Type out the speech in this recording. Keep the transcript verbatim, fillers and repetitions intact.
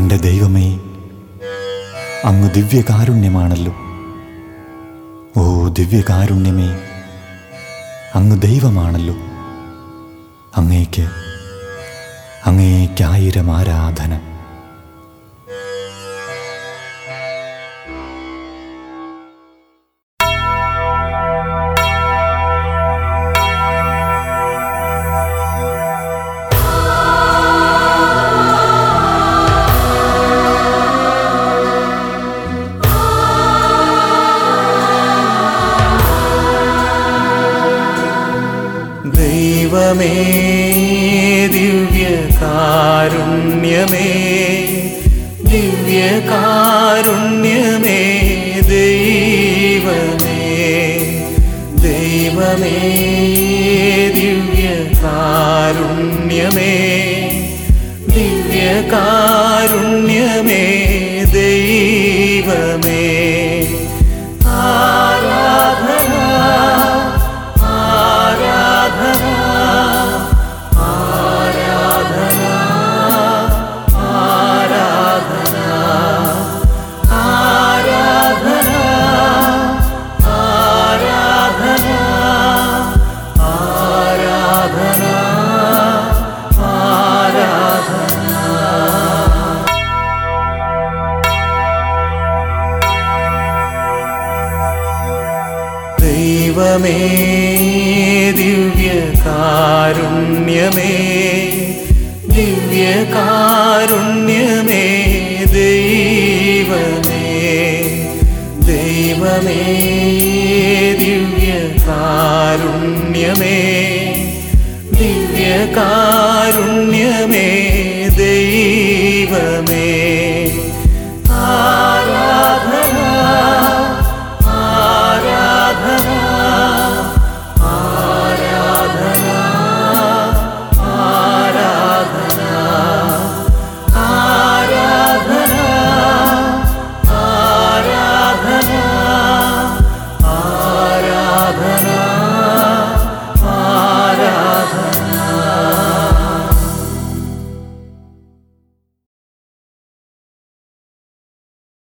എൻ്റെ ദൈവമേ, അങ്ങ് ദിവ്യകാരുണ്യമാണല്ലോ. ഓ ദിവ്യകാരുണ്യമേ, അങ്ങ് ദൈവമാണല്ലോ. അങ്ങേക്ക് അങ്ങേക്കായിരം ആരാധന. ദൈവമേ, ദിവ്യകാരുണ്യമേ, ദിവ്യകാരുണ്യമേ, ദൈവമേ, ദൈവമേ, ദിവ്യകാരുണ്യമേ, ദിവ്യകാരുണ്യമേ, ദൈവമേ, ആരാധന ആരാധന ആരാധന ആരാധന ആരാധന ആരാധന ആരാധന ആരാധന. ദൈവമേ, ദിവ്യകാരുണ്യമേ, ദിവ്യകാരുണ്യമേ, ദൈവമേ, ദൈവമേ, ദിവ്യകാരുണ്യമേ, ദിവ്യകാരുണ്യമേ,